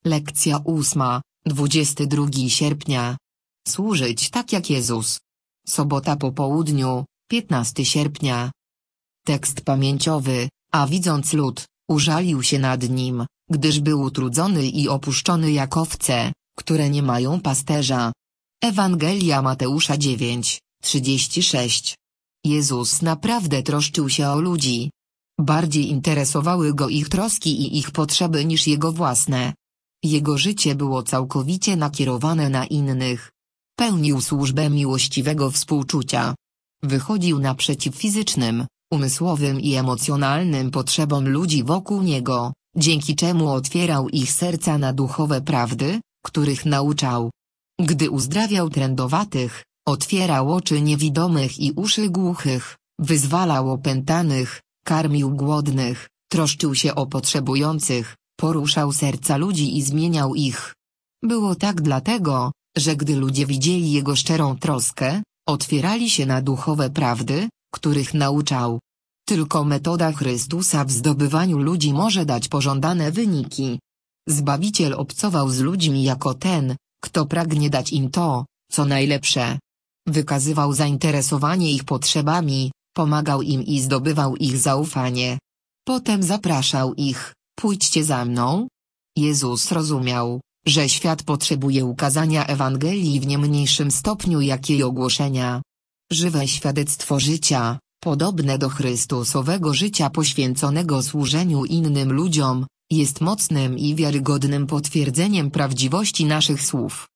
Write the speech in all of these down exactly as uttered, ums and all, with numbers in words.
Lekcja ósma, dwudziestego drugiego sierpnia. Służyć tak jak Jezus. Sobota po południu, piętnastego sierpnia. Tekst pamięciowy, a widząc lud, użalił się nad nim, gdyż był utrudzony i opuszczony jak owce, które nie mają pasterza. Ewangelia Mateusza dziewięć, trzydzieści sześć. Jezus naprawdę troszczył się o ludzi. Bardziej interesowały go ich troski i ich potrzeby niż jego własne. Jego życie było całkowicie nakierowane na innych. Pełnił służbę miłościwego współczucia. Wychodził naprzeciw fizycznym, umysłowym i emocjonalnym potrzebom ludzi wokół niego, dzięki czemu otwierał ich serca na duchowe prawdy, których nauczał. Gdy uzdrawiał trędowatych, otwierał oczy niewidomych i uszy głuchych, wyzwalał opętanych, karmił głodnych, troszczył się o potrzebujących, poruszał serca ludzi i zmieniał ich. Było tak dlatego, że gdy ludzie widzieli jego szczerą troskę, otwierali się na duchowe prawdy, których nauczał. Tylko metoda Chrystusa w zdobywaniu ludzi może dać pożądane wyniki. Zbawiciel obcował z ludźmi jako ten, kto pragnie dać im to, co najlepsze. Wykazywał zainteresowanie ich potrzebami, pomagał im i zdobywał ich zaufanie. Potem zapraszał ich, pójdźcie za mną. Jezus rozumiał, że świat potrzebuje ukazania Ewangelii w nie mniejszym stopniu jak jej ogłoszenia. Żywe świadectwo życia, podobne do Chrystusowego życia poświęconego służeniu innym ludziom, jest mocnym i wiarygodnym potwierdzeniem prawdziwości naszych słów.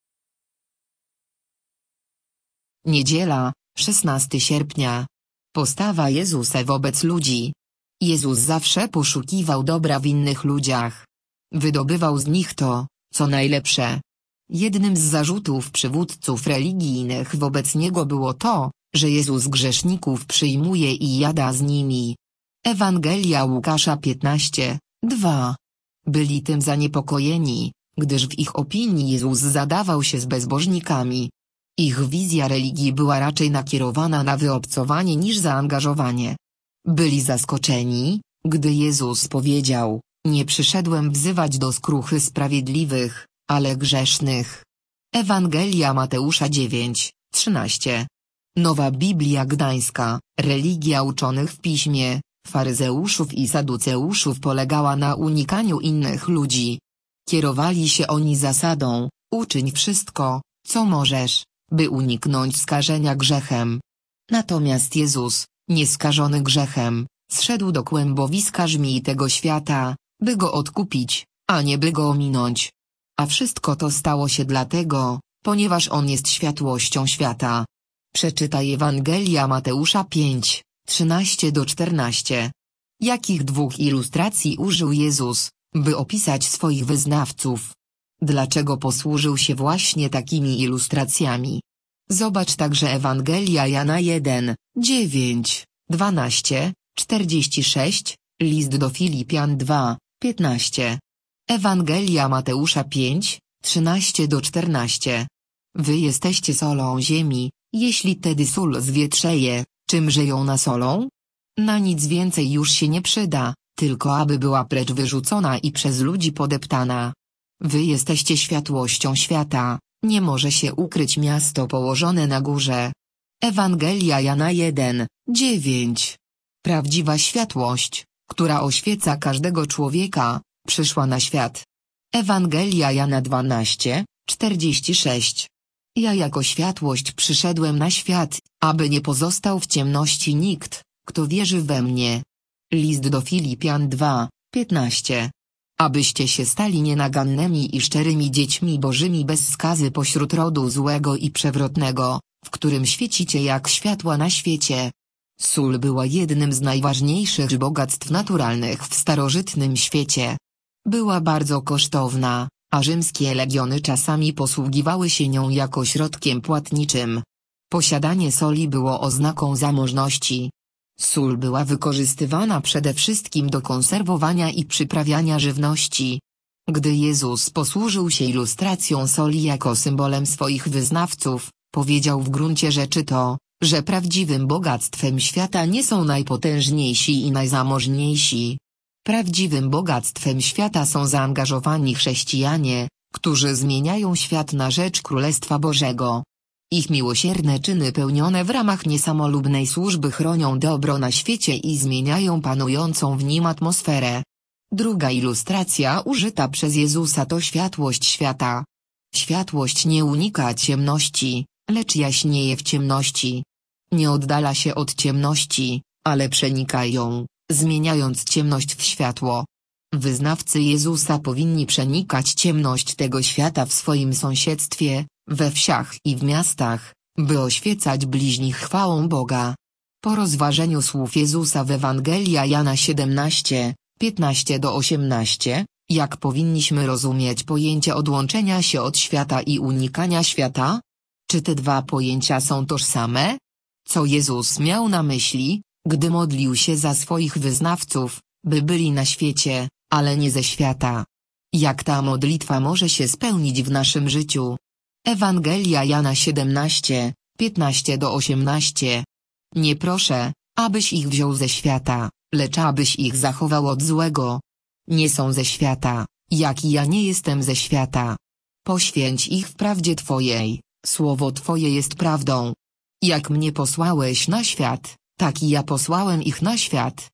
Niedziela, szesnastego sierpnia. Postawa Jezusa wobec ludzi. Jezus zawsze poszukiwał dobra w innych ludziach. Wydobywał z nich to, co najlepsze. Jednym z zarzutów przywódców religijnych wobec niego było to, że Jezus grzeszników przyjmuje i jada z nimi. Ewangelia Łukasza piętnaście, dwa. Byli tym zaniepokojeni, gdyż w ich opinii Jezus zadawał się z bezbożnikami. Ich wizja religii była raczej nakierowana na wyobcowanie niż zaangażowanie. Byli zaskoczeni, gdy Jezus powiedział: nie przyszedłem wzywać do skruchy sprawiedliwych, ale grzesznych. Ewangelia Mateusza dziewięć, trzynaście. Nowa Biblia Gdańska, religia uczonych w piśmie, faryzeuszów i saduceuszów polegała na unikaniu innych ludzi. Kierowali się oni zasadą: uczyń wszystko, co możesz, by uniknąć skażenia grzechem. Natomiast Jezus, nieskażony grzechem, zszedł do kłębowiska żmij tego świata, by go odkupić, a nie by go ominąć. A wszystko to stało się dlatego, ponieważ On jest światłością świata. Przeczytaj Ewangelia Mateusza pięć, trzynaście do czternastu. Jakich dwóch ilustracji użył Jezus, by opisać swoich wyznawców? Dlaczego posłużył się właśnie takimi ilustracjami? Zobacz także Ewangelia Jana jeden, dziewięć, dwanaście, czterdzieści sześć, list do Filipian dwa, piętnaście. Ewangelia Mateusza pięć, trzynaście do czternastu. Wy jesteście solą ziemi, jeśli tedy sól zwietrzeje, czymże ją nasolą? Na nic więcej już się nie przyda, tylko aby była precz wyrzucona i przez ludzi podeptana. Wy jesteście światłością świata, nie może się ukryć miasto położone na górze. Ewangelia Jana jeden, dziewięć. Prawdziwa światłość, która oświeca każdego człowieka, przyszła na świat. Ewangelia Jana dwanaście, czterdzieści sześć. Ja jako światłość przyszedłem na świat, aby nie pozostał w ciemności nikt, kto wierzy we mnie. List do Filipian dwa, piętnaście. Abyście się stali nienagannymi i szczerymi dziećmi bożymi bez skazy pośród rodu złego i przewrotnego, w którym świecicie jak światła na świecie. Sól była jednym z najważniejszych bogactw naturalnych w starożytnym świecie. Była bardzo kosztowna, a rzymskie legiony czasami posługiwały się nią jako środkiem płatniczym. Posiadanie soli było oznaką zamożności. Sól była wykorzystywana przede wszystkim do konserwowania i przyprawiania żywności. Gdy Jezus posłużył się ilustracją soli jako symbolem swoich wyznawców, powiedział w gruncie rzeczy to, że prawdziwym bogactwem świata nie są najpotężniejsi i najzamożniejsi. Prawdziwym bogactwem świata są zaangażowani chrześcijanie, którzy zmieniają świat na rzecz Królestwa Bożego. Ich miłosierne czyny pełnione w ramach niesamolubnej służby chronią dobro na świecie i zmieniają panującą w nim atmosferę. Druga ilustracja użyta przez Jezusa to światłość świata. Światłość nie unika ciemności, lecz jaśnieje w ciemności. Nie oddala się od ciemności, ale przenika ją, zmieniając ciemność w światło. Wyznawcy Jezusa powinni przenikać ciemność tego świata w swoim sąsiedztwie, we wsiach i w miastach, by oświecać bliźnich chwałą Boga. Po rozważeniu słów Jezusa w Ewangelia Jana siedemnaście, piętnaście do osiemnaście, jak powinniśmy rozumieć pojęcie odłączenia się od świata i unikania świata? Czy te dwa pojęcia są tożsame? Co Jezus miał na myśli, gdy modlił się za swoich wyznawców, by byli na świecie, ale nie ze świata? Jak ta modlitwa może się spełnić w naszym życiu? Ewangelia Jana siedemnaście, piętnaście do osiemnaście. Nie proszę, abyś ich wziął ze świata, lecz abyś ich zachował od złego. Nie są ze świata, jak i ja nie jestem ze świata. Poświęć ich w prawdzie Twojej, słowo Twoje jest prawdą. Jak mnie posłałeś na świat, tak i ja posłałem ich na świat.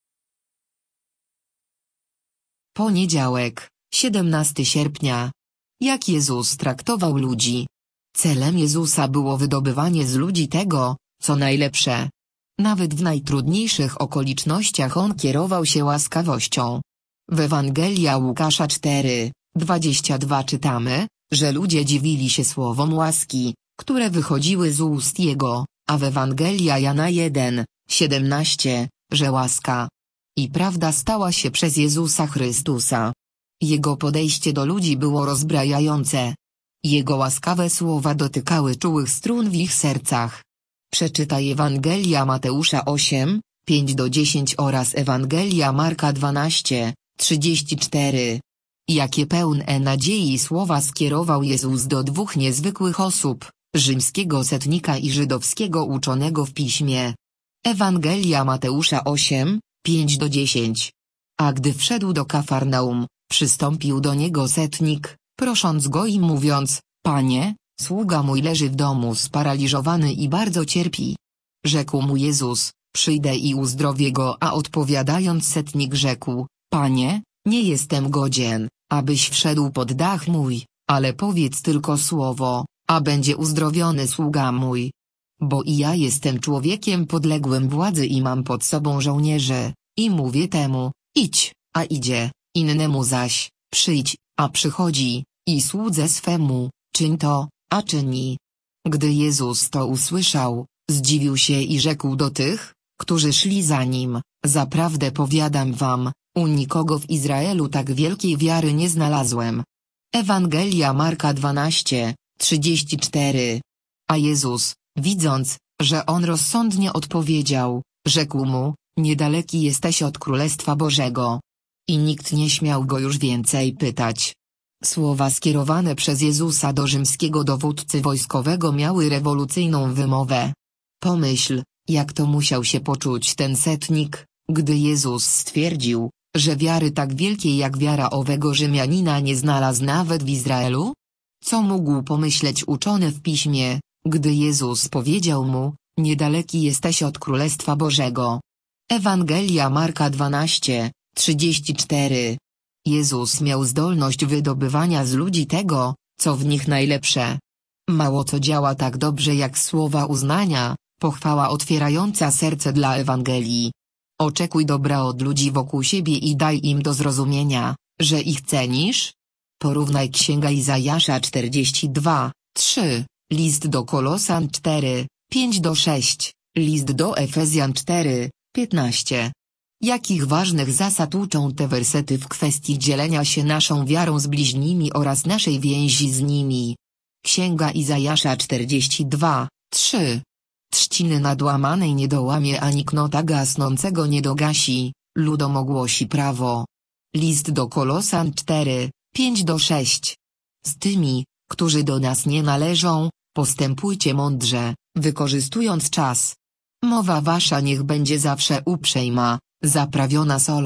Poniedziałek, siedemnastego sierpnia. Jak Jezus traktował ludzi? Celem Jezusa było wydobywanie z ludzi tego, co najlepsze. Nawet w najtrudniejszych okolicznościach On kierował się łaskawością. W Ewangelia Łukasza cztery, dwadzieścia dwa czytamy, że ludzie dziwili się słowom łaski, które wychodziły z ust Jego, a w Ewangelia Jana jeden, siedemnaście, że łaska i prawda stała się przez Jezusa Chrystusa. Jego podejście do ludzi było rozbrajające. Jego łaskawe słowa dotykały czułych strun w ich sercach. Przeczytaj Ewangelia Mateusza osiem, pięć do dziesięciu oraz Ewangelia Marka dwanaście, trzydzieści cztery. Jakie pełne nadziei słowa skierował Jezus do dwóch niezwykłych osób, rzymskiego setnika i żydowskiego uczonego w piśmie. Ewangelia Mateusza osiem, pięć do dziesięciu. A gdy wszedł do Kafarnaum, przystąpił do niego setnik, prosząc go i mówiąc: Panie, sługa mój leży w domu sparaliżowany i bardzo cierpi. Rzekł mu Jezus: Przyjdę i uzdrowię go, a odpowiadając setnik rzekł: Panie, nie jestem godzien, abyś wszedł pod dach mój, ale powiedz tylko słowo, a będzie uzdrowiony sługa mój. Bo i ja jestem człowiekiem podległym władzy i mam pod sobą żołnierzy, i mówię temu: idź, a idzie, innemu zaś: przyjdź, a przychodzi, i słudze swemu: czyń to, a czyni. Gdy Jezus to usłyszał, zdziwił się i rzekł do tych, którzy szli za nim: zaprawdę powiadam wam, u nikogo w Izraelu tak wielkiej wiary nie znalazłem. Ewangelia Marka dwanaście, trzydzieści cztery. A Jezus, widząc, że on rozsądnie odpowiedział, rzekł mu: niedaleki jesteś od Królestwa Bożego. I nikt nie śmiał go już więcej pytać. Słowa skierowane przez Jezusa do rzymskiego dowódcy wojskowego miały rewolucyjną wymowę. Pomyśl, jak to musiał się poczuć ten setnik, gdy Jezus stwierdził, że wiary tak wielkiej jak wiara owego Rzymianina nie znalazł nawet w Izraelu? Co mógł pomyśleć uczony w piśmie, gdy Jezus powiedział mu: niedaleki jesteś od Królestwa Bożego. Ewangelia Marka dwanaście, trzydzieści cztery. Jezus miał zdolność wydobywania z ludzi tego, co w nich najlepsze. Mało co działa tak dobrze jak słowa uznania, pochwała otwierająca serce dla Ewangelii. Oczekuj dobra od ludzi wokół siebie i daj im do zrozumienia, że ich cenisz. Porównaj Księga Izajasza czterdzieści dwa, trzy, list do Kolosan cztery, pięć do sześciu, list do Efezjan cztery, piętnaście. Jakich ważnych zasad uczą te wersety w kwestii dzielenia się naszą wiarą z bliźnimi oraz naszej więzi z nimi? Księga Izajasza czterdzieści dwa, trzy. Trzciny nadłamanej nie dołamie ani knota gasnącego nie dogasi, ludom ogłosi prawo. List do Kolosan cztery, pięć do sześciu. Z tymi, którzy do nas nie należą, postępujcie mądrze, wykorzystując czas. Mowa wasza niech będzie zawsze uprzejma, zaprawiona solą,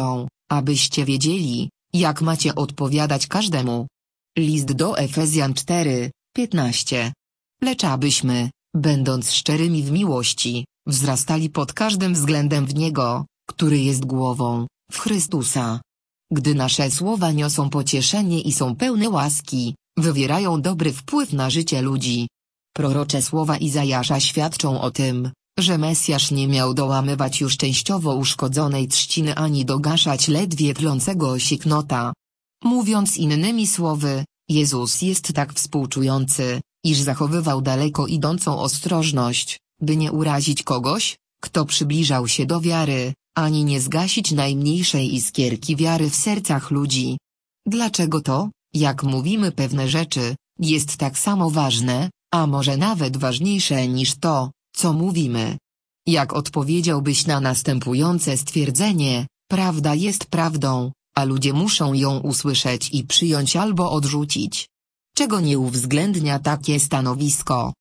abyście wiedzieli, jak macie odpowiadać każdemu. List do Efezjan cztery, piętnaście. Lecz abyśmy, będąc szczerymi w miłości, wzrastali pod każdym względem w Niego, który jest głową, w Chrystusa. Gdy nasze słowa niosą pocieszenie i są pełne łaski, wywierają dobry wpływ na życie ludzi. Prorocze słowa Izajasza świadczą o tym, że Mesjasz nie miał dołamywać już częściowo uszkodzonej trzciny ani dogaszać ledwie tlącego się knota. Mówiąc innymi słowy, Jezus jest tak współczujący, iż zachowywał daleko idącą ostrożność, by nie urazić kogoś, kto przybliżał się do wiary, ani nie zgasić najmniejszej iskierki wiary w sercach ludzi. Dlaczego to, jak mówimy pewne rzeczy, jest tak samo ważne, a może nawet ważniejsze niż to, co mówimy? Jak odpowiedziałbyś na następujące stwierdzenie: prawda jest prawdą, a ludzie muszą ją usłyszeć i przyjąć albo odrzucić? Czego nie uwzględnia takie stanowisko?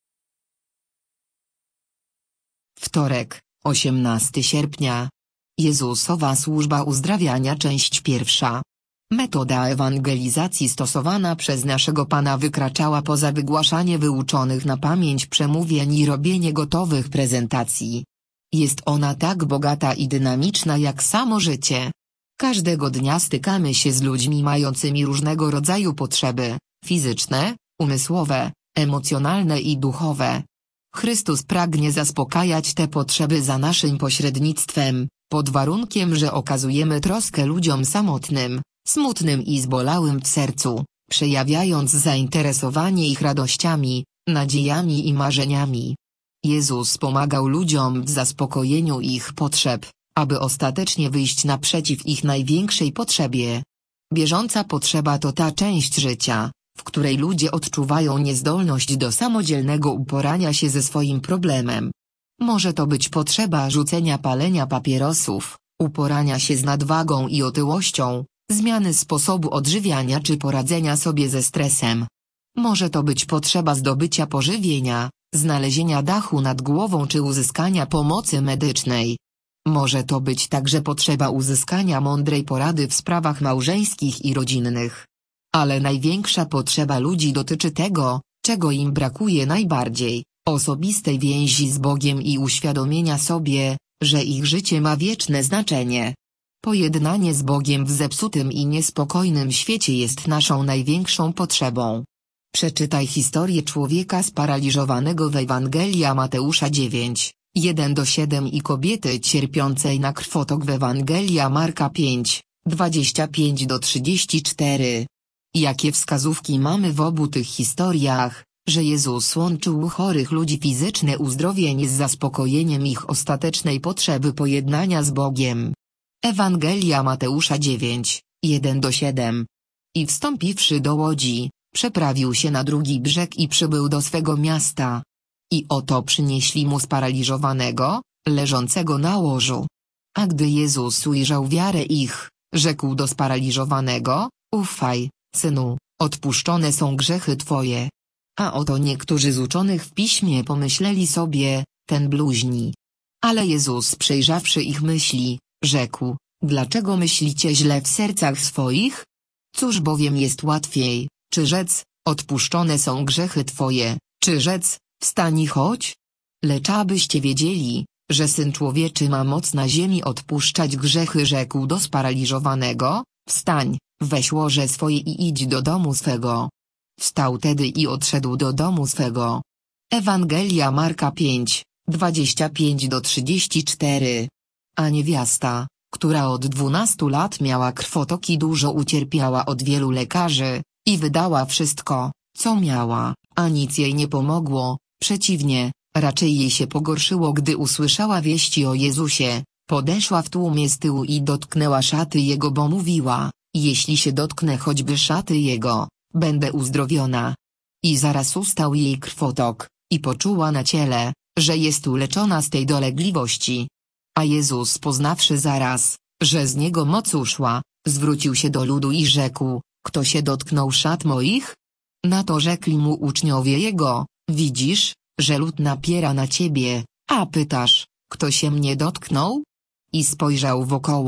Wtorek, osiemnastego sierpnia. Jezusowa służba uzdrawiania, część pierwsza. Metoda ewangelizacji stosowana przez naszego Pana wykraczała poza wygłaszanie wyuczonych na pamięć przemówień i robienie gotowych prezentacji. Jest ona tak bogata i dynamiczna jak samo życie. Każdego dnia stykamy się z ludźmi mającymi różnego rodzaju potrzeby, fizyczne, umysłowe, emocjonalne i duchowe. Chrystus pragnie zaspokajać te potrzeby za naszym pośrednictwem, pod warunkiem, że okazujemy troskę ludziom samotnym, smutnym i zbolałym w sercu, przejawiając zainteresowanie ich radościami, nadziejami i marzeniami. Jezus pomagał ludziom w zaspokojeniu ich potrzeb, aby ostatecznie wyjść naprzeciw ich największej potrzebie. Bieżąca potrzeba to ta część życia, w której ludzie odczuwają niezdolność do samodzielnego uporania się ze swoim problemem. Może to być potrzeba rzucenia palenia papierosów, uporania się z nadwagą i otyłością, zmiany sposobu odżywiania czy poradzenia sobie ze stresem. Może to być potrzeba zdobycia pożywienia, znalezienia dachu nad głową czy uzyskania pomocy medycznej. Może to być także potrzeba uzyskania mądrej porady w sprawach małżeńskich i rodzinnych. Ale największa potrzeba ludzi dotyczy tego, czego im brakuje najbardziej: osobistej więzi z Bogiem i uświadomienia sobie, że ich życie ma wieczne znaczenie. Pojednanie z Bogiem w zepsutym i niespokojnym świecie jest naszą największą potrzebą. Przeczytaj historię człowieka sparaliżowanego w Ewangelia Mateusza dziewięć, jeden do siedem i kobiety cierpiącej na krwotok w Ewangelia Marka pięć, dwadzieścia pięć do trzydziestu czterech. Jakie wskazówki mamy w obu tych historiach, że Jezus łączył u chorych ludzi fizyczne uzdrowienie z zaspokojeniem ich ostatecznej potrzeby pojednania z Bogiem. Ewangelia Mateusza dziewięć, jeden do siedem. I wstąpiwszy do łodzi, przeprawił się na drugi brzeg i przybył do swego miasta. I oto przynieśli mu sparaliżowanego, leżącego na łożu. A gdy Jezus ujrzał wiarę ich, rzekł do sparaliżowanego: ufaj, synu, odpuszczone są grzechy twoje. A oto niektórzy z uczonych w piśmie pomyśleli sobie: ten bluźni. Ale Jezus, przejrzawszy ich myśli, rzekł: dlaczego myślicie źle w sercach swoich? Cóż bowiem jest łatwiej, czy rzec: odpuszczone są grzechy twoje, czy rzec: wstań i chodź? Lecz abyście wiedzieli, że Syn Człowieczy ma moc na ziemi odpuszczać grzechy, rzekł do sparaliżowanego: wstań, weź łoże swoje i idź do domu swego. Wstał tedy i odszedł do domu swego. Ewangelia Marka pięć, dwadzieścia pięć do trzydziestu czterech. A niewiasta, która od dwunastu lat miała krwotok i dużo ucierpiała od wielu lekarzy, i wydała wszystko, co miała, a nic jej nie pomogło, przeciwnie, raczej jej się pogorszyło, gdy usłyszała wieści o Jezusie, podeszła w tłumie z tyłu i dotknęła szaty Jego, bo mówiła: jeśli się dotknę choćby szaty Jego, będę uzdrowiona. I zaraz ustał jej krwotok, i poczuła na ciele, że jest uleczona z tej dolegliwości. A Jezus, poznawszy zaraz, że z Niego moc uszła, zwrócił się do ludu i rzekł: kto się dotknął szat moich? Na to rzekli mu uczniowie Jego: widzisz, że lud napiera na Ciebie, a pytasz, kto się mnie dotknął? I spojrzał wokoło,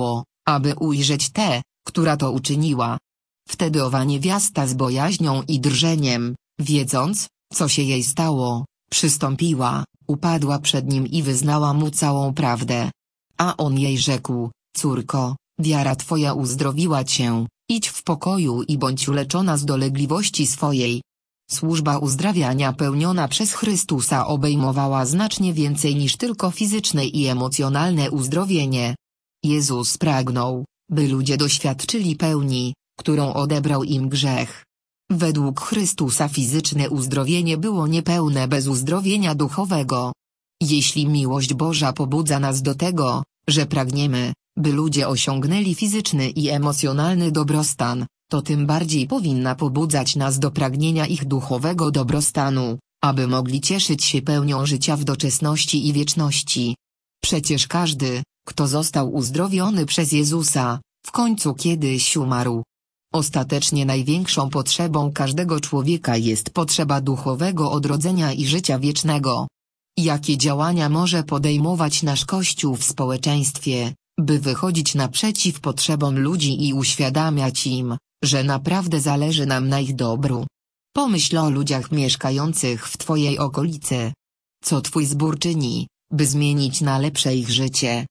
aby ujrzeć tę, która to uczyniła. Wtedy owa niewiasta z bojaźnią i drżeniem, wiedząc, co się jej stało, przystąpiła, upadła przed nim i wyznała mu całą prawdę. A on jej rzekł: córko, wiara twoja uzdrowiła cię, idź w pokoju i bądź uleczona z dolegliwości swojej. Służba uzdrawiania pełniona przez Chrystusa obejmowała znacznie więcej niż tylko fizyczne i emocjonalne uzdrowienie. Jezus pragnął, by ludzie doświadczyli pełni, którą odebrał im grzech. Według Chrystusa fizyczne uzdrowienie było niepełne bez uzdrowienia duchowego. Jeśli miłość Boża pobudza nas do tego, że pragniemy, by ludzie osiągnęli fizyczny i emocjonalny dobrostan, to tym bardziej powinna pobudzać nas do pragnienia ich duchowego dobrostanu, aby mogli cieszyć się pełnią życia w doczesności i wieczności. Przecież każdy, kto został uzdrowiony przez Jezusa, w końcu kiedyś umarł. Ostatecznie największą potrzebą każdego człowieka jest potrzeba duchowego odrodzenia i życia wiecznego. Jakie działania może podejmować nasz Kościół w społeczeństwie, by wychodzić naprzeciw potrzebom ludzi i uświadamiać im, że naprawdę zależy nam na ich dobru? Pomyśl o ludziach mieszkających w twojej okolicy. Co twój zbór czyni, by zmienić na lepsze ich życie?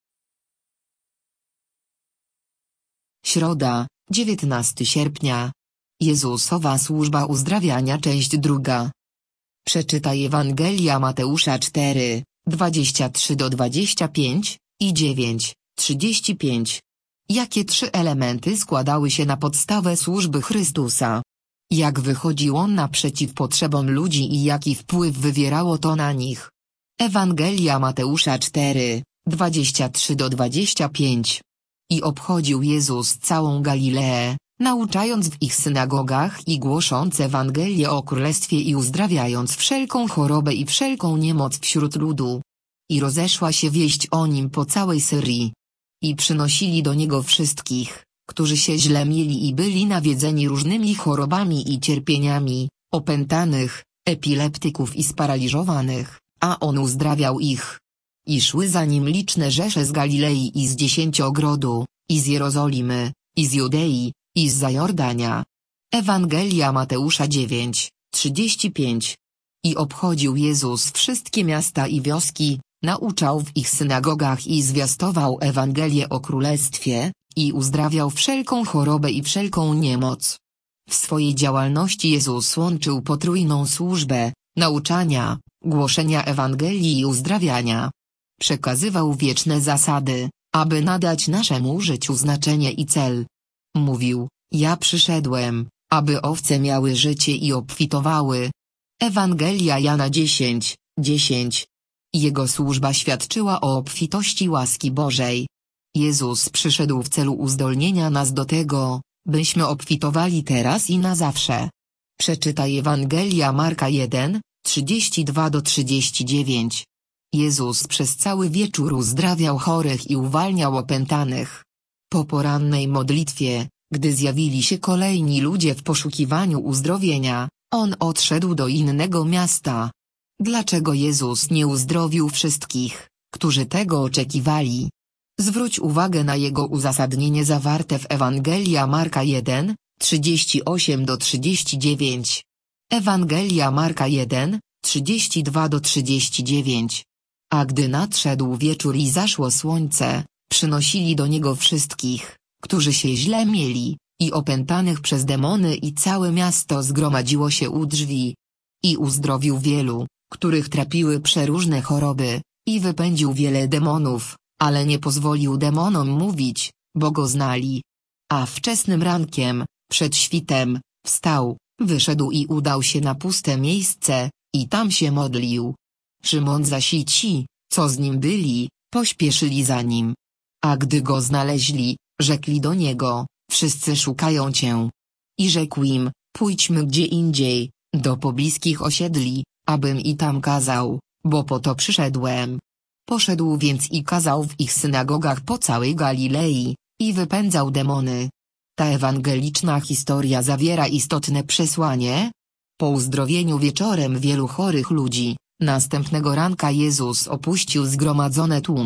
Środa, dziewiętnastego sierpnia. Jezusowa służba uzdrawiania, część druga. Przeczytaj Ewangelia Mateusza cztery, dwadzieścia trzy do dwudziestu pięciu i dziewięć, trzydzieści pięć. Jakie trzy elementy składały się na podstawę służby Chrystusa? Jak wychodził on naprzeciw potrzebom ludzi i jaki wpływ wywierało to na nich? Ewangelia Mateusza cztery, dwadzieścia trzy do dwudziestu pięciu. I obchodził Jezus całą Galileę, nauczając w ich synagogach i głosząc Ewangelię o Królestwie i uzdrawiając wszelką chorobę i wszelką niemoc wśród ludu. I rozeszła się wieść o nim po całej Syrii. I przynosili do niego wszystkich, którzy się źle mieli i byli nawiedzeni różnymi chorobami i cierpieniami, opętanych, epileptyków i sparaliżowanych, a on uzdrawiał ich. I szły za nim liczne rzesze z Galilei i z Dziesięciogrodu, i z Jerozolimy, i z Judei, i z Zajordania. Ewangelia Mateusza dziewięć, trzydzieści pięć. I obchodził Jezus wszystkie miasta i wioski, nauczał w ich synagogach i zwiastował Ewangelię o Królestwie, i uzdrawiał wszelką chorobę i wszelką niemoc. W swojej działalności Jezus łączył potrójną służbę, nauczania, głoszenia Ewangelii i uzdrawiania. Przekazywał wieczne zasady, aby nadać naszemu życiu znaczenie i cel. Mówił: ja przyszedłem, aby owce miały życie i obfitowały. Ewangelia Jana dziesięć, dziesięć. Jego służba świadczyła o obfitości łaski Bożej. Jezus przyszedł w celu uzdolnienia nas do tego, byśmy obfitowali teraz i na zawsze. Przeczytaj Ewangelia Marka jeden, trzydzieści dwa do trzydziestu dziewięciu. Jezus przez cały wieczór uzdrawiał chorych i uwalniał opętanych. Po porannej modlitwie, gdy zjawili się kolejni ludzie w poszukiwaniu uzdrowienia, on odszedł do innego miasta. Dlaczego Jezus nie uzdrowił wszystkich, którzy tego oczekiwali? Zwróć uwagę na jego uzasadnienie zawarte w Ewangelia Marka jeden, trzydzieści osiem do trzydziestu dziewięciu. Ewangelia Marka jeden, trzydzieści dwa do trzydziestu dziewięciu. A gdy nadszedł wieczór i zaszło słońce, przynosili do niego wszystkich, którzy się źle mieli, i opętanych przez demony, i całe miasto zgromadziło się u drzwi. I uzdrowił wielu, których trapiły przeróżne choroby, i wypędził wiele demonów, ale nie pozwolił demonom mówić, bo go znali. A wczesnym rankiem, przed świtem, wstał, wyszedł i udał się na puste miejsce, i tam się modlił. Szymon zaś i ci, co z nim byli, pośpieszyli za nim. A gdy go znaleźli, rzekli do niego: wszyscy szukają cię. I rzekł im: pójdźmy gdzie indziej, do pobliskich osiedli, abym i tam kazał, bo po to przyszedłem. Poszedł więc i kazał w ich synagogach po całej Galilei, i wypędzał demony. Ta ewangeliczna historia zawiera istotne przesłanie. Po uzdrowieniu wieczorem wielu chorych ludzi, następnego ranka Jezus opuścił zgromadzone tłumy,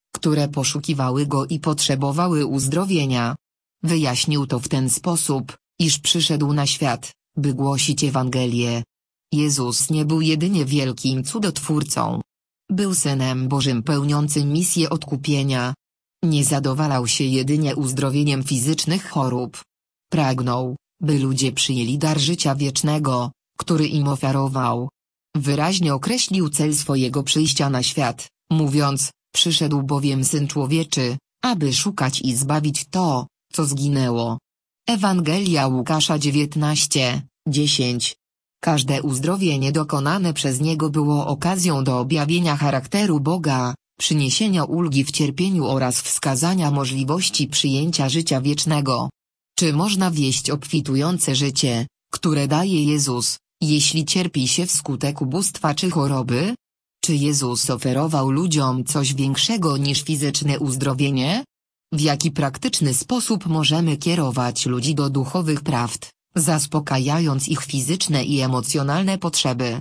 które poszukiwały Go i potrzebowały uzdrowienia. Wyjaśnił to w ten sposób, iż przyszedł na świat, by głosić Ewangelię. Jezus nie był jedynie wielkim cudotwórcą. Był Synem Bożym pełniącym misję odkupienia. Nie zadowalał się jedynie uzdrowieniem fizycznych chorób. Pragnął, by ludzie przyjęli dar życia wiecznego, który im ofiarował. Wyraźnie określił cel swojego przyjścia na świat, mówiąc: przyszedł bowiem Syn Człowieczy, aby szukać i zbawić to, co zginęło. Ewangelia Łukasza dziewiętnaście, dziesięć. Każde uzdrowienie dokonane przez Niego było okazją do objawienia charakteru Boga, przyniesienia ulgi w cierpieniu oraz wskazania możliwości przyjęcia życia wiecznego. Czy można wieść obfitujące życie, które daje Jezus, jeśli cierpi się wskutek ubóstwa czy choroby? Czy Jezus oferował ludziom coś większego niż fizyczne uzdrowienie? W jaki praktyczny sposób możemy kierować ludzi do duchowych prawd, zaspokajając ich fizyczne i emocjonalne potrzeby?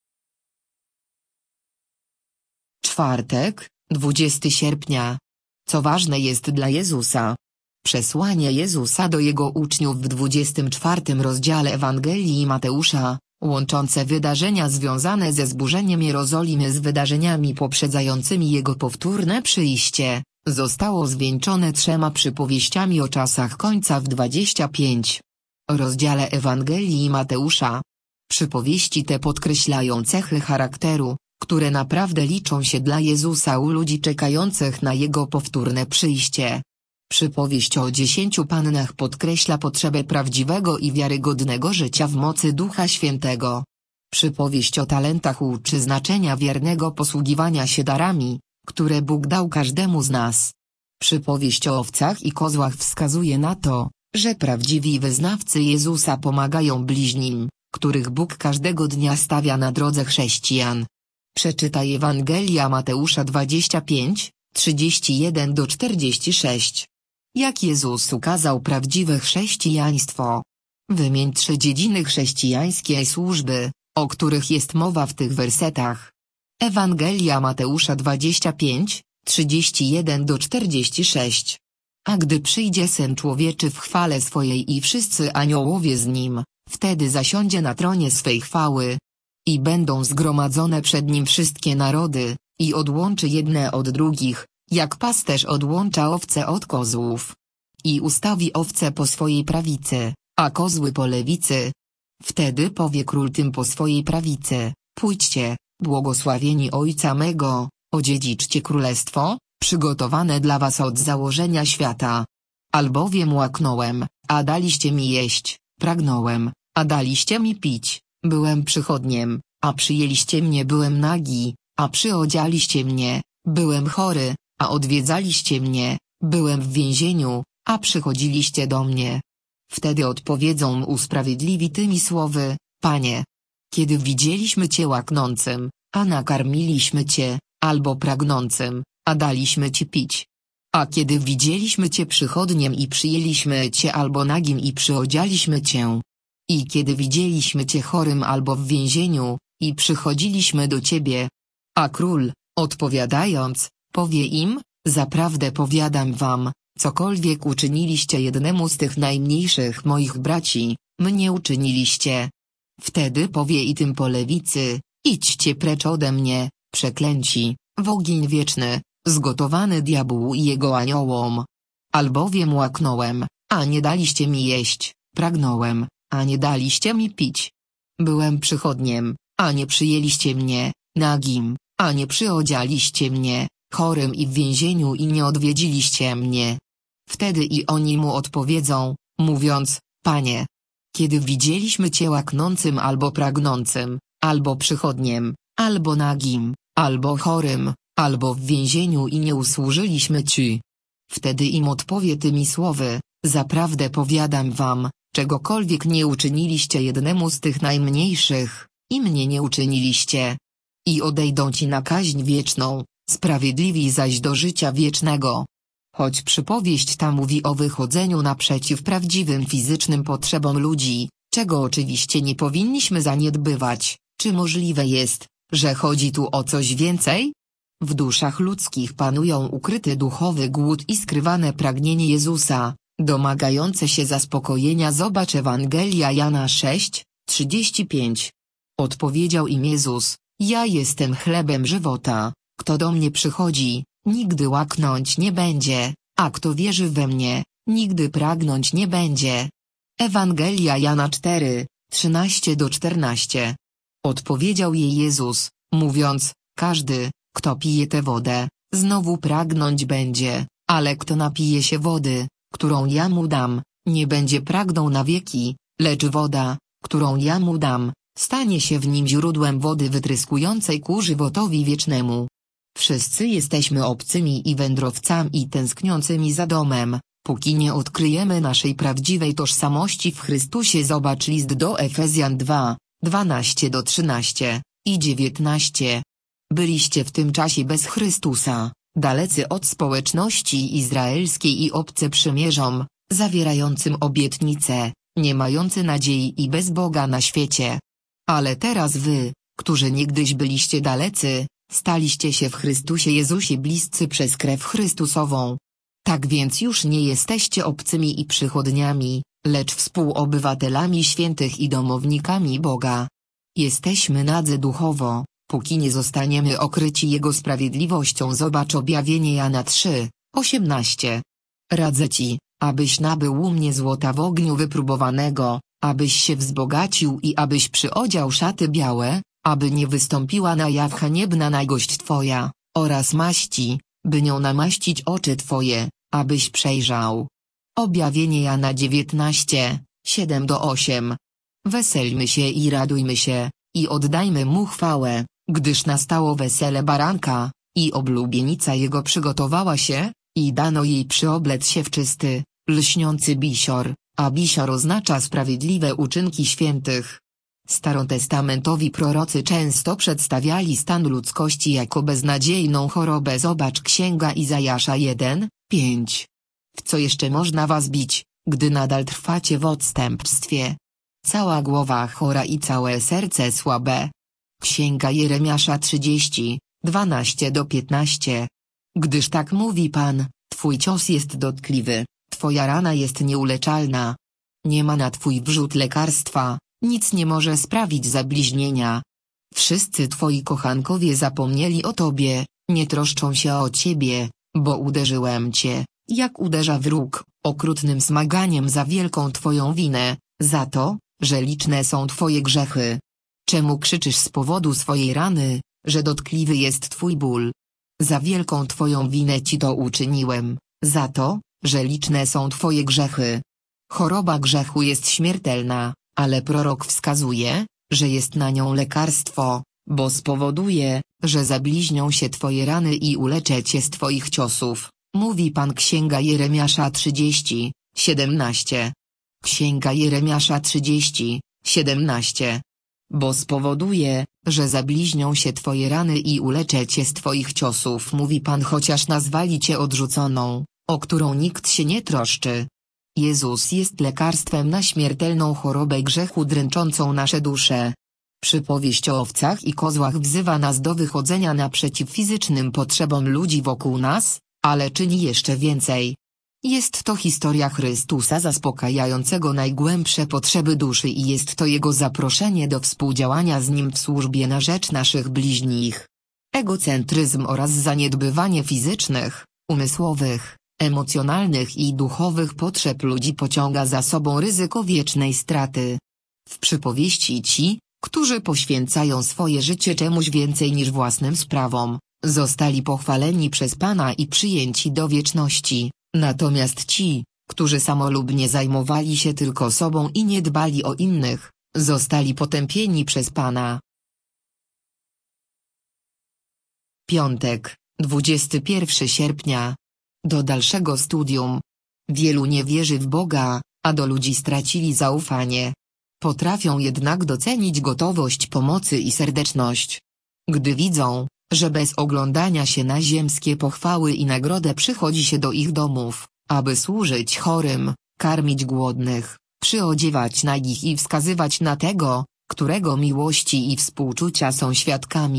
Czwartek, dwudziestego sierpnia. Co ważne jest dla Jezusa? Przesłanie Jezusa do Jego uczniów w dwudziestym czwartym rozdziale Ewangelii Mateusza, łączące wydarzenia związane ze zburzeniem Jerozolimy z wydarzeniami poprzedzającymi Jego powtórne przyjście, zostało zwieńczone trzema przypowieściami o czasach końca w dwudziestym piątym rozdziale Ewangelii Mateusza. Przypowieści te podkreślają cechy charakteru, które naprawdę liczą się dla Jezusa u ludzi czekających na Jego powtórne przyjście. Przypowieść o dziesięciu pannach podkreśla potrzebę prawdziwego i wiarygodnego życia w mocy Ducha Świętego. Przypowieść o talentach uczy znaczenia wiernego posługiwania się darami, które Bóg dał każdemu z nas. Przypowieść o owcach i kozłach wskazuje na to, że prawdziwi wyznawcy Jezusa pomagają bliźnim, których Bóg każdego dnia stawia na drodze chrześcijan. Przeczytaj Ewangelia Mateusza dwadzieścia pięć, trzydzieści jeden do czterdziestu sześciu. Jak Jezus ukazał prawdziwe chrześcijaństwo? Wymień trzy dziedziny chrześcijańskiej służby, o których jest mowa w tych wersetach. Ewangelia Mateusza dwadzieścia pięć, trzydzieści jeden do czterdziestu sześciu. A gdy przyjdzie Syn Człowieczy w chwale swojej i wszyscy aniołowie z Nim, wtedy zasiądzie na tronie swej chwały. I będą zgromadzone przed Nim wszystkie narody, i odłączy jedne od drugich, jak pasterz odłącza owce od kozłów. I ustawi owce po swojej prawicy, a kozły po lewicy. Wtedy powie król tym po swojej prawicy: pójdźcie, błogosławieni Ojca mego, odziedziczcie królestwo, przygotowane dla was od założenia świata. Albowiem łaknąłem, a daliście mi jeść, pragnąłem, a daliście mi pić, byłem przychodniem, a przyjęliście mnie, byłem nagi, a przyodzialiście mnie, byłem chory, a odwiedzaliście mnie, byłem w więzieniu, a przychodziliście do mnie. Wtedy odpowiedzą mu usprawiedliwi tymi słowy: Panie, kiedy widzieliśmy Cię łaknącym, a nakarmiliśmy Cię, albo pragnącym, a daliśmy Ci pić? A kiedy widzieliśmy Cię przychodniem i przyjęliśmy Cię, albo nagim i przyodzialiśmy Cię? I kiedy widzieliśmy Cię chorym albo w więzieniu, i przychodziliśmy do Ciebie? A król, odpowiadając, powie im: zaprawdę powiadam wam, cokolwiek uczyniliście jednemu z tych najmniejszych moich braci, mnie uczyniliście. Wtedy powie i tym po lewicy: idźcie precz ode mnie, przeklęci, w ogień wieczny, zgotowany diabłu i jego aniołom. Albowiem łaknąłem, a nie daliście mi jeść, pragnąłem, a nie daliście mi pić. Byłem przychodniem, a nie przyjęliście mnie, nagim, a nie przyodzialiście mnie, chorym i w więzieniu i nie odwiedziliście mnie. Wtedy i oni mu odpowiedzą, mówiąc: Panie, kiedy widzieliśmy Cię łaknącym albo pragnącym, albo przychodniem, albo nagim, albo chorym, albo w więzieniu i nie usłużyliśmy Ci? Wtedy im odpowie tymi słowy: zaprawdę powiadam wam, czegokolwiek nie uczyniliście jednemu z tych najmniejszych, i mnie nie uczyniliście. I odejdą ci na kaźń wieczną, sprawiedliwi zaś do życia wiecznego. Choć przypowieść ta mówi o wychodzeniu naprzeciw prawdziwym fizycznym potrzebom ludzi, czego oczywiście nie powinniśmy zaniedbywać, czy możliwe jest, że chodzi tu o coś więcej? W duszach ludzkich panują ukryty duchowy głód i skrywane pragnienie Jezusa, domagające się zaspokojenia. Zobacz Ewangelia Jana sześć, trzydzieści pięć. Odpowiedział im Jezus: Ja jestem chlebem żywota, kto do mnie przychodzi, nigdy łaknąć nie będzie, a kto wierzy we mnie, nigdy pragnąć nie będzie. Ewangelia Jana cztery, trzynaście do czternastu. Odpowiedział jej Jezus, mówiąc: Każdy, kto pije tę wodę, znowu pragnąć będzie, ale kto napije się wody, którą ja mu dam, nie będzie pragnął na wieki, lecz woda, którą ja mu dam, stanie się w nim źródłem wody wytryskującej ku żywotowi wiecznemu. Wszyscy jesteśmy obcymi i wędrowcami i tęskniącymi za domem, póki nie odkryjemy naszej prawdziwej tożsamości w Chrystusie. Zobacz list do Efezjan dwa, dwanaście do trzynastu i dziewiętnastu. Byliście w tym czasie bez Chrystusa, dalecy od społeczności izraelskiej i obcy przymierzom, zawierającym obietnice, nie mający nadziei i bez Boga na świecie. Ale teraz wy, którzy niegdyś byliście dalecy, staliście się w Chrystusie Jezusie bliscy przez krew Chrystusową. Tak więc już nie jesteście obcymi i przychodniami, lecz współobywatelami świętych i domownikami Boga. Jesteśmy nadzy duchowo, póki nie zostaniemy okryci Jego sprawiedliwością. Zobacz objawienie Jana trzy, osiemnaście. Radzę ci, abyś nabył u mnie złota w ogniu wypróbowanego, abyś się wzbogacił i abyś przyodział szaty białe, aby nie wystąpiła na jaw haniebna nagość twoja, oraz maści, by nią namaścić oczy twoje, abyś przejrzał. Objawienie Jana dziewiętnaście, siedem do ośmiu. Weselmy się i radujmy się, i oddajmy mu chwałę, gdyż nastało wesele baranka, i oblubienica jego przygotowała się, i dano jej przyoblec się w czysty, lśniący bisior, a bisior oznacza sprawiedliwe uczynki świętych. Starotestamentowi prorocy często przedstawiali stan ludzkości jako beznadziejną chorobę. Zobacz Księga Izajasza jeden, pięć. W co jeszcze można was bić, gdy nadal trwacie w odstępstwie? Cała głowa chora i całe serce słabe. Księga Jeremiasza trzydzieści, dwanaście do piętnastu. Gdyż tak mówi Pan, twój cios jest dotkliwy, twoja rana jest nieuleczalna. Nie ma na twój wrzód lekarstwa, nic nie może sprawić zabliźnienia. Wszyscy twoi kochankowie zapomnieli o tobie, nie troszczą się o ciebie, bo uderzyłem cię, jak uderza wróg, okrutnym smaganiem za wielką twoją winę, za to, że liczne są twoje grzechy. Czemu krzyczysz z powodu swojej rany, że dotkliwy jest twój ból? Za wielką twoją winę ci to uczyniłem, za to, że liczne są twoje grzechy. Choroba grzechu jest śmiertelna, ale prorok wskazuje, że jest na nią lekarstwo, bo spowoduje, że zabliźnią się twoje rany i uleczę cię z twoich ciosów, mówi Pan. Księga Jeremiasza trzydzieści, siedemnaście. Księga Jeremiasza trzydzieści, siedemnaście. Bo spowoduje, że zabliźnią się twoje rany i uleczę cię z twoich ciosów, mówi Pan. Chociaż nazwali cię odrzuconą, o którą nikt się nie troszczy. Jezus jest lekarstwem na śmiertelną chorobę grzechu dręczącą nasze dusze. Przypowieść o owcach i kozłach wzywa nas do wychodzenia naprzeciw fizycznym potrzebom ludzi wokół nas, ale czyni jeszcze więcej. Jest to historia Chrystusa zaspokajającego najgłębsze potrzeby duszy i jest to Jego zaproszenie do współdziałania z Nim w służbie na rzecz naszych bliźnich. Egocentryzm oraz zaniedbywanie fizycznych, umysłowych, emocjonalnych i duchowych potrzeb ludzi pociąga za sobą ryzyko wiecznej straty. W przypowieści ci, którzy poświęcają swoje życie czemuś więcej niż własnym sprawom, zostali pochwaleni przez Pana i przyjęci do wieczności, natomiast ci, którzy samolubnie zajmowali się tylko sobą i nie dbali o innych, zostali potępieni przez Pana. Piątek, dwudziestego pierwszego sierpnia. Do dalszego studium. Wielu nie wierzy w Boga, a do ludzi stracili zaufanie. Potrafią jednak docenić gotowość pomocy i serdeczność. Gdy widzą, że bez oglądania się na ziemskie pochwały i nagrodę przychodzi się do ich domów, aby służyć chorym, karmić głodnych, przyodziewać nagich i wskazywać na tego, którego miłości i współczucia są świadkami,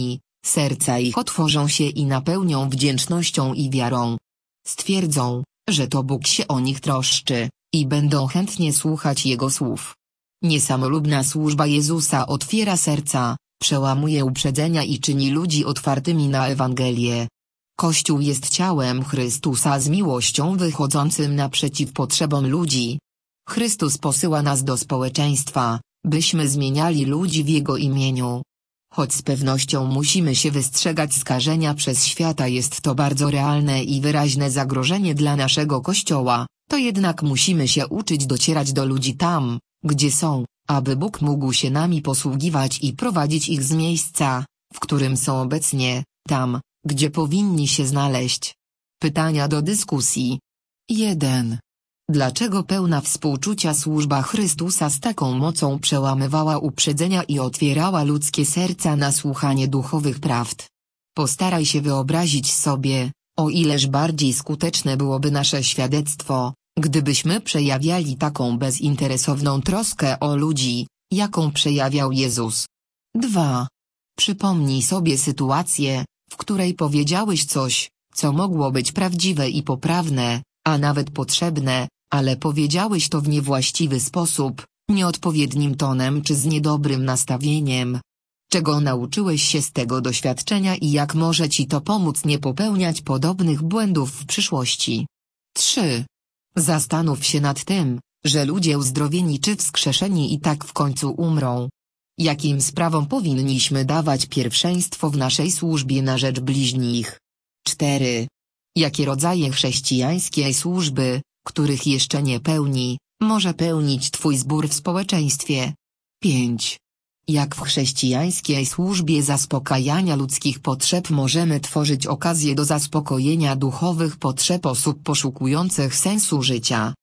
Serca ich otworzą się i napełnią wdzięcznością i wiarą. Stwierdzą, że to Bóg się o nich troszczy, i będą chętnie słuchać Jego słów. Niesamolubna służba Jezusa otwiera serca, przełamuje uprzedzenia i czyni ludzi otwartymi na Ewangelię. Kościół jest ciałem Chrystusa z miłością wychodzącym naprzeciw potrzebom ludzi. Chrystus posyła nas do społeczeństwa, byśmy zmieniali ludzi w Jego imieniu. Choć z pewnością musimy się wystrzegać skażenia przez świata, jest to bardzo realne i wyraźne zagrożenie dla naszego Kościoła, to jednak musimy się uczyć docierać do ludzi tam, gdzie są, aby Bóg mógł się nami posługiwać i prowadzić ich z miejsca, w którym są obecnie, tam, gdzie powinni się znaleźć. Pytania do dyskusji. jeden. Dlaczego pełna współczucia służba Chrystusa z taką mocą przełamywała uprzedzenia i otwierała ludzkie serca na słuchanie duchowych prawd? Postaraj się wyobrazić sobie, o ileż bardziej skuteczne byłoby nasze świadectwo, gdybyśmy przejawiali taką bezinteresowną troskę o ludzi, jaką przejawiał Jezus. dwa. Przypomnij sobie sytuację, w której powiedziałeś coś, co mogło być prawdziwe i poprawne, a nawet potrzebne, ale powiedziałeś to w niewłaściwy sposób, nieodpowiednim tonem czy z niedobrym nastawieniem. Czego nauczyłeś się z tego doświadczenia i jak może ci to pomóc nie popełniać podobnych błędów w przyszłości? trzy. Zastanów się nad tym, że ludzie uzdrowieni czy wskrzeszeni i tak w końcu umrą. Jakim sprawom powinniśmy dawać pierwszeństwo w naszej służbie na rzecz bliźnich? cztery. Jakie rodzaje chrześcijańskiej służby, których jeszcze nie pełni, może pełnić Twój zbór w społeczeństwie? pięć. Jak w chrześcijańskiej służbie zaspokajania ludzkich potrzeb możemy tworzyć okazję do zaspokojenia duchowych potrzeb osób poszukujących sensu życia?